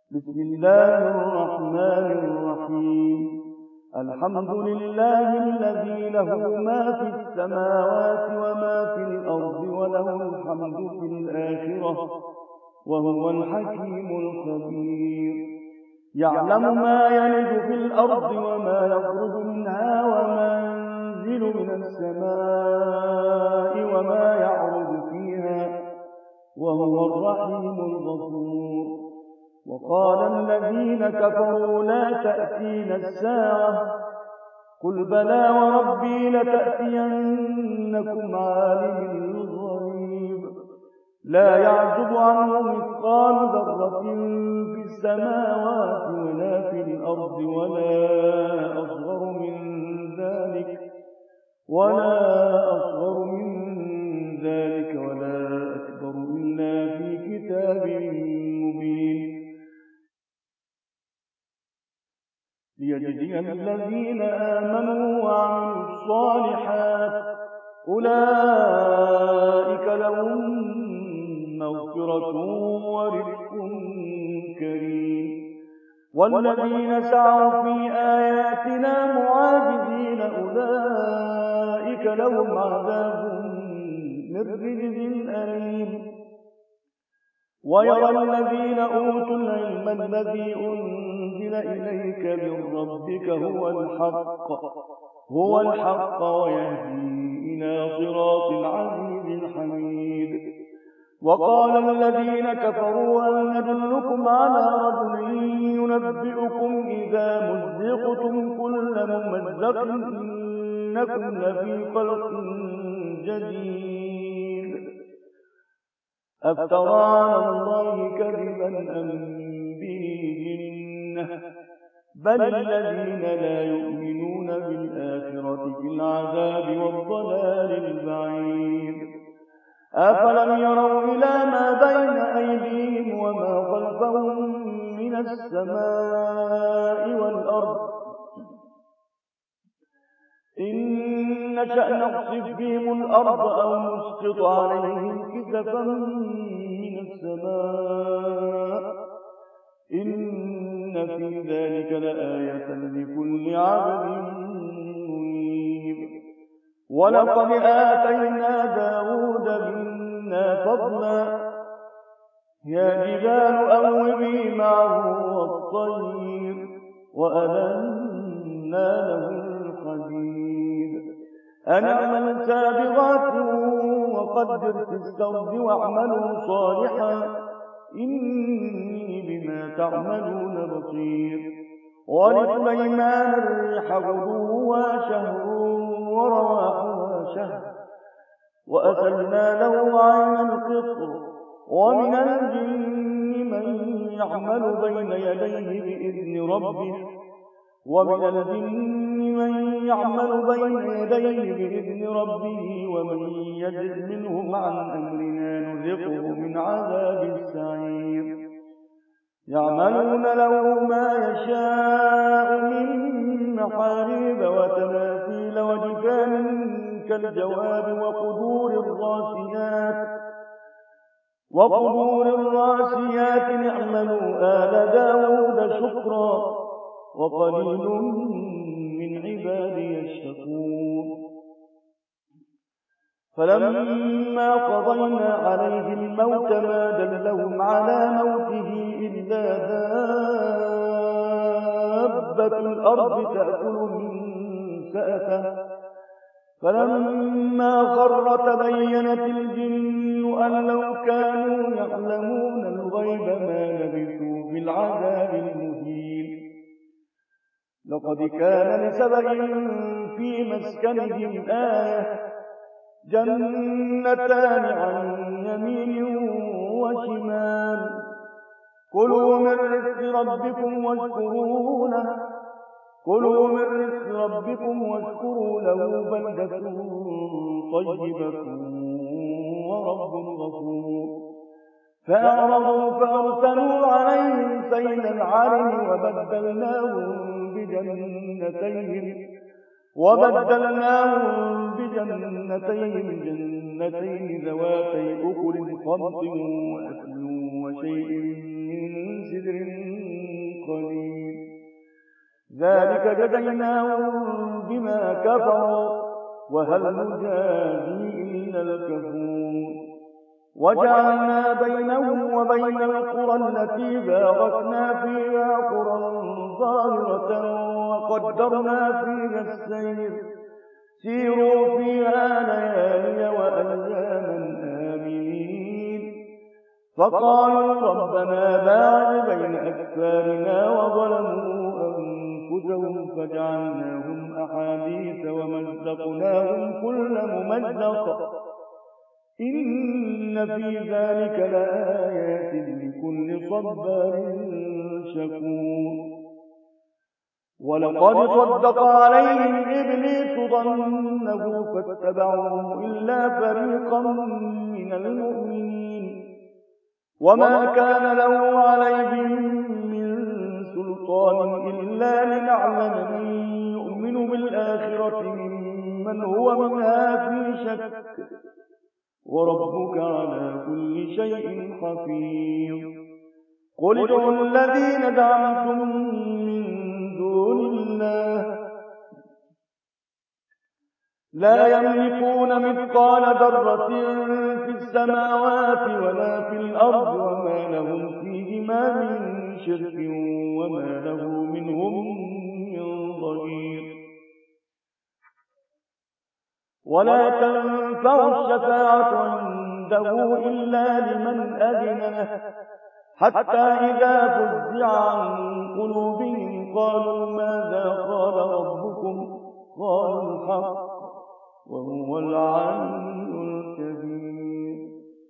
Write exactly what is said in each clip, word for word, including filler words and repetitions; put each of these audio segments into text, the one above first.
بسم الله الرحمن الرحيم. الحمد لله الذي له ما في السماوات وما في الأرض وله الحمد في الآخرة وهو الحكيم الخبير. يعلم ما يلج في الأرض وما يخرج منها وما ينزل من السماء وما يعرج فيها وهو الرحيم الغفور. وقال الذين كفروا لا تأتينا الساعة قل بلى وربي لتأتينكم عالم الغيب لا يعزب عنه مثقال ذرة في السماوات ولا في الأرض ولا أصغر من ذلك ولا أصغر من ذلك ولا أكبر إلا في كتاب مبين ليجزي الذين آمنوا وعملوا الصالحات أولئك لهم مغفرة ورزق كريم. والذين سعوا في آياتنا معاجزين أولئك لهم عذاب من رجز أليم. ويرى الذين أوتوا العلم الذي أنزل إليك من ربك هو الحق هو الحق ويهدي إلى صراط العزيز الحميد. وقال الذين كفروا هل ندلكم على رجل ينبئكم إذا مزقتم كل ممزق إنكم لفي خلق جديد أفترى على الله كذبا أم به جنة بل الذين لا يؤمنون بالآخرة في العذاب والضلال البعيد. أفلم يروا إلى ما بين أيديهم وما خلفهم من السماء والأرض إن نشأ نخسف بهم الأرض أو نسقط عليهم كسفا من السماء إن في ذلك لآية لكل عبد منيب. ولقد آتينا داود منا فضلا يا جبال أوبي معه والطير وألنا له الحديد أن اعمل سابغات وقدر في السرد واعملوا صالحا إني بما تعملون بصير. ولسليمان الريح غدوها شهر ورواحها شهر وأسلنا له عين القطر ومن الجن من يعمل بين يديه بإذن ربه ومن الجن من يعمل بين يديه بإذن ربه ومن يجد منهم عن أمرنا نذقه من عذاب السعير. يعملون له ما يشاء من محاريب وتماثيل وجفان كالجواب وقدور الراسيات وقدور الراسيات اعملوا آل داود شكرا وقليل من عبادي الشكور. فلما قضينا عليه الموت ما دلهم على موته إلا دابة الأرض تأكل من سأته فلما خر تبينت الجن أن لو كانوا يعلمون الغيب ما لبثوا في العذاب المهين. لقد كان لسبأ في مسكنهم آية جنتان عن يمين وشمال كلوا من رزق ربكم واشكروا له كلوا من رزق ربكم واشكروا له بلدة طيبة ورب غفور. فأعرضوا فأرسلوا عليهم سيل العرم وبدلناهم بجنتين وبدلناهم بجنتين جنتين ذواتي أكل خمط وأكل وشيء من سدر ذلك جزيناهم بما كفروا وهل نجازي إلا الكفور وجعلنا بينهم وبين القرى التي باركنا فيها قرى ظاهرة وقدرنا فيها السير سيروا فيها ليالي وأياما آمنين فقالوا ربنا باعد بين أكفارنا وظلموا أنفسهم فجعلناهم أحاديث ومزقناهم كل ممزق إن في ذلك لآيات لكل صبار شكور ولقد صدق عليهم إبليس ظنه فاتبعوه إلا فريقا من المؤمنين وما كان له عليهم من سلطان إلا لنعلم من يؤمن بالآخرة ممن هو منها في شك وربك على كل شيء حفيظ قل ادعوا الذين زعمتم من دون الله لا يملكون مثقال ذرة في السماوات ولا في الأرض وما لهم فيهما من شرك وما له منهم من ظهير ولا تنفع الشفاعة عنده إلا لمن أذن له حتى إذا فزع عن قلوبهم قالوا ماذا قال ربكم قالوا الحق وهو العلي الكبير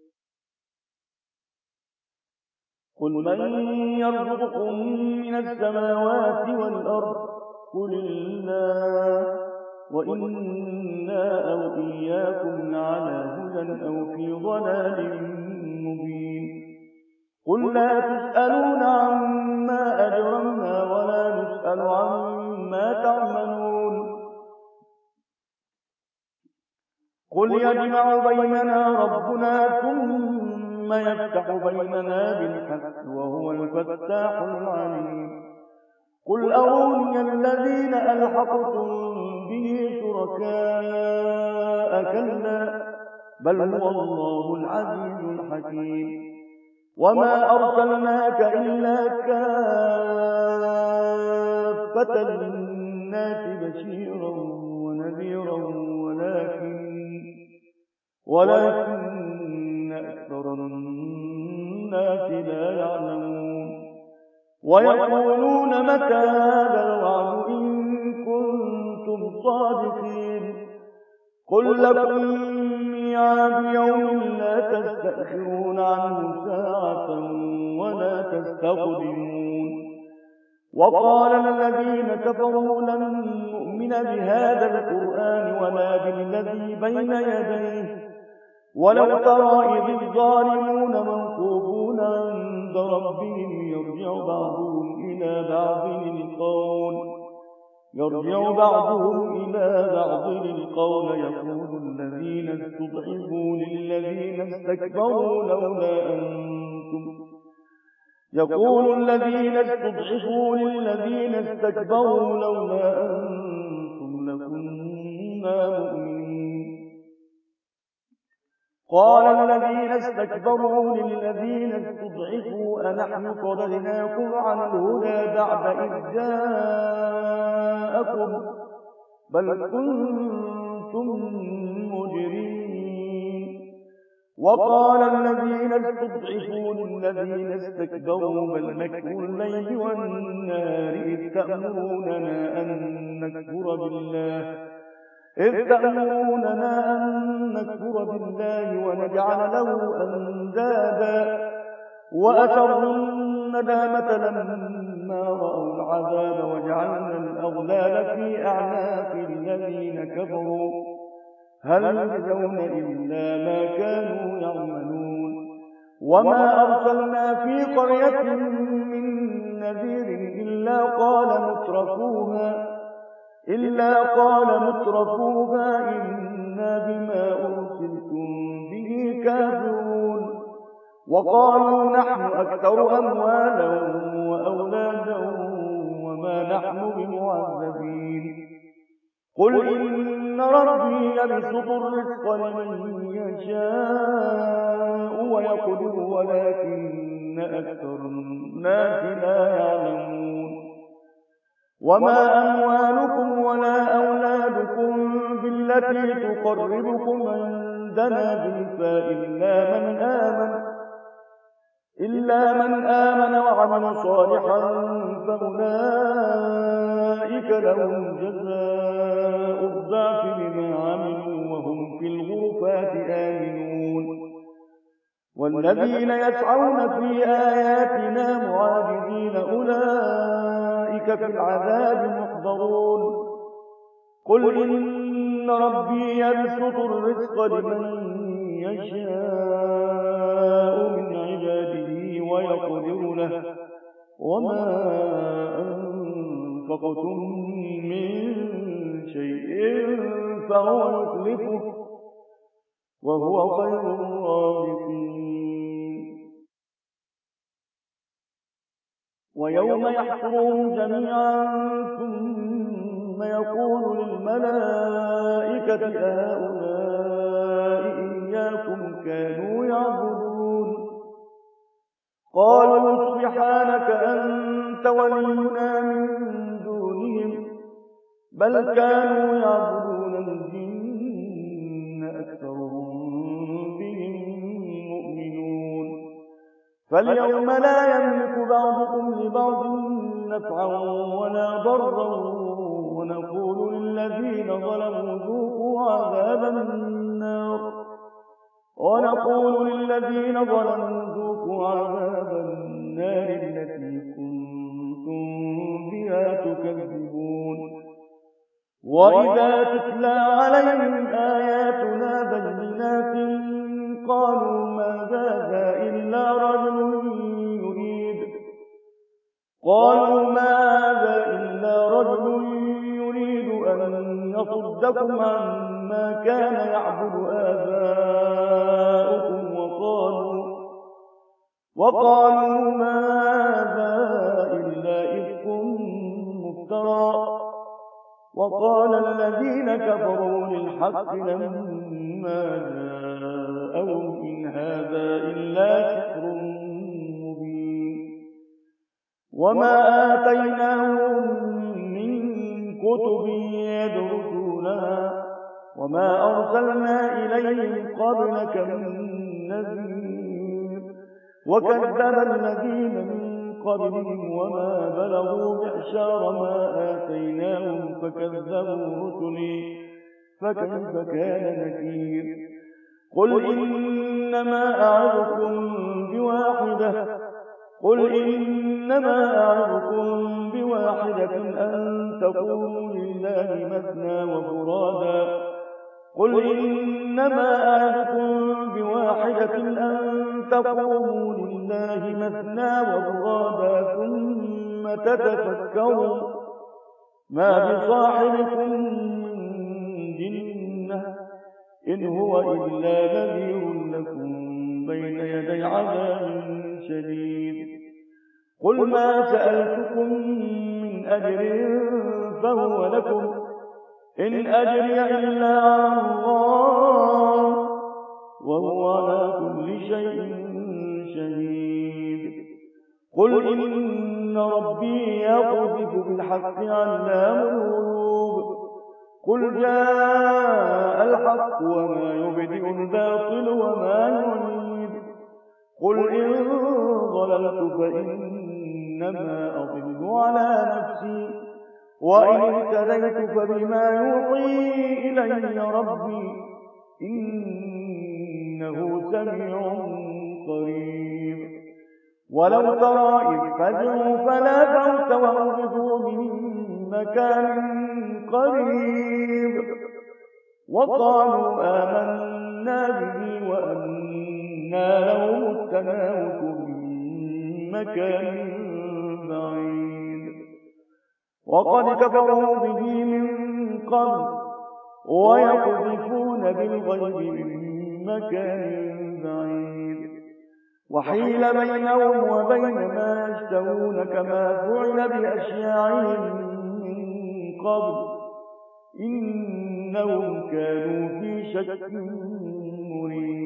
قل من يرزقكم من السماوات والأرض قل الله وإنا أو إياكم لعلى هدى أو في ضلال مبين قل لا تسألون عما أجرمنا ولا نسأل عما تعملون قل يجمع بيننا ربنا ثم يفتح بيننا بالحق وهو الفتاح العليم قل أروني الذين ألحقتم به شركاء كلا بل هو الله العزيز الحكيم وما أرسلناك إلا كافة للناس بشيرا ونذيرا ولكن ولكن أكثر الناس لا يعلمون ويقولون متى هذا الوعد إن كنتم صادقين قل لكم ميعاد يوم لا تستأخرون عنه ساعة ولا تستقدمون وقال الذين كفروا لن نؤمن بهذا القرآن ولا بالذي بين يديه ولو ترى إذ الظالمون موقوفون عند ربهم يرجع بعضهم إلى بعض القول يرجع بعضهم إلى بعض القول يقول الذين استضعفوا للذين استكبروا لولا أنتم يقول الذين استضعفوا للذين استكبروا لولا أنتم لكنا مؤمنين قال الذين استكبروا للذين استضعفوا أنحن صددناكم عن الهدى بعد إذ جاءكم بل كنتم مجرمين وقال الذين استضعفوا للذين استكبروا بل مكر الليل والنهار إذ تأمروننا أن نكفر بالله إذ تأمروننا أن نكفر بالله ونجعل له أندادا وأسروا الندامة لما رأوا العذاب وجعلنا الأغلال في أعناق الذين كفروا هل يجزون إلا ما كانوا يعملون وما أرسلنا في قرية من نذير إلا قال مترفوها إلا قال مترفوها إنا بما أرسلتم به كافرون وقالوا نحن أكثر أموالا وأولادا وما نحن بمعجزين قل إن ربي يبسط الرزق لمن يشاء ويقدر ولكن أكثر الناس لا يعلمون وما أموالكم ولا أولادكم بالتي تقربكم عندنا زلفى إلا من آمن إلا من آمن وعمل صالحا فأولئك لهم جزاء الضعف بما عملوا وهم في الغرفات آمنون والذين يسعون في آياتنا معاجزين أولئك في العذاب محضرون قل إن ربي يبسط الرزق لمن يشاء من عباده ويقدر له وما أنفقتم من شيء فهو يخلفه وهو خير الرازقين ويوم يحشرهم جميعا ثم يقول للملائكة أهؤلاء إياكم كانوا يعبدون قالوا سبحانك أنت ولينا من دونهم بل كانوا يعبدون الجن أكثرهم بهم مؤمنون فاليوم لا يملك بعضكم لبعض نفعا ولا ضرا ونقول للذين ظلموا ذوقوا عذاب النار ونقول للذين ظلموا ذوقوا عذاب النار التي كنتم بها تكذبون وإذا تتلى عليهم آياتنا بينات قالوا ما هذا إلا رجل يريد قالوا ما هذا إلا رجل يريد أن يصدكم عما كان يعبد آباؤكم وقالوا وقالوا ما هذا إلا إفك مفترى وقال الذين كفروا للحق لما جاءهم إن هذا إلا سحر مبين وما آتيناهم من كتب يدرسونها وما أرسلنا إليهم قبلك من نذير وكذب الذين من قبلهم وما بلغوا معشار ما آتيناهم فكذبوا رسلي فكيف كان نكير قل إنما أعظكم بواحدة قل إنما أعظكم بواحدة أن تقوموا لله مثنى وفرادا قل إنما أعظكم بواحدة أن تقوموا لله مثنى وفرادا ثم تتفكروا ما بصاحبكم من جنة إن هو إلا نذير لكم بين يدي عذاب شديد قل ما سألتكم من أجر فهو لكم إن أجري إلا على الله وهو على كل شيء شهيد قل إن ربي يقذف بالحق علام الغيوب قل جاء الحق وما يبدئ الباطل وما يعيد قل إن ضللت فإنما أضل على نفسي وإن اهتديت فبما يوحي إلي ربي إنه سميع قريب ولو ترى إذ فزعوا فلا فوت وأخذوا من مكان قريب وقالوا آمنا به وأنى لهم التناوش من مكان بعيد وقد كفروا به من قبل ويقذفون بالغيب من مكان بعيد وحيل بينهم وبين ما يشتهون كما فعل بأشياعهم من قبل إنهم كانوا في شك مريب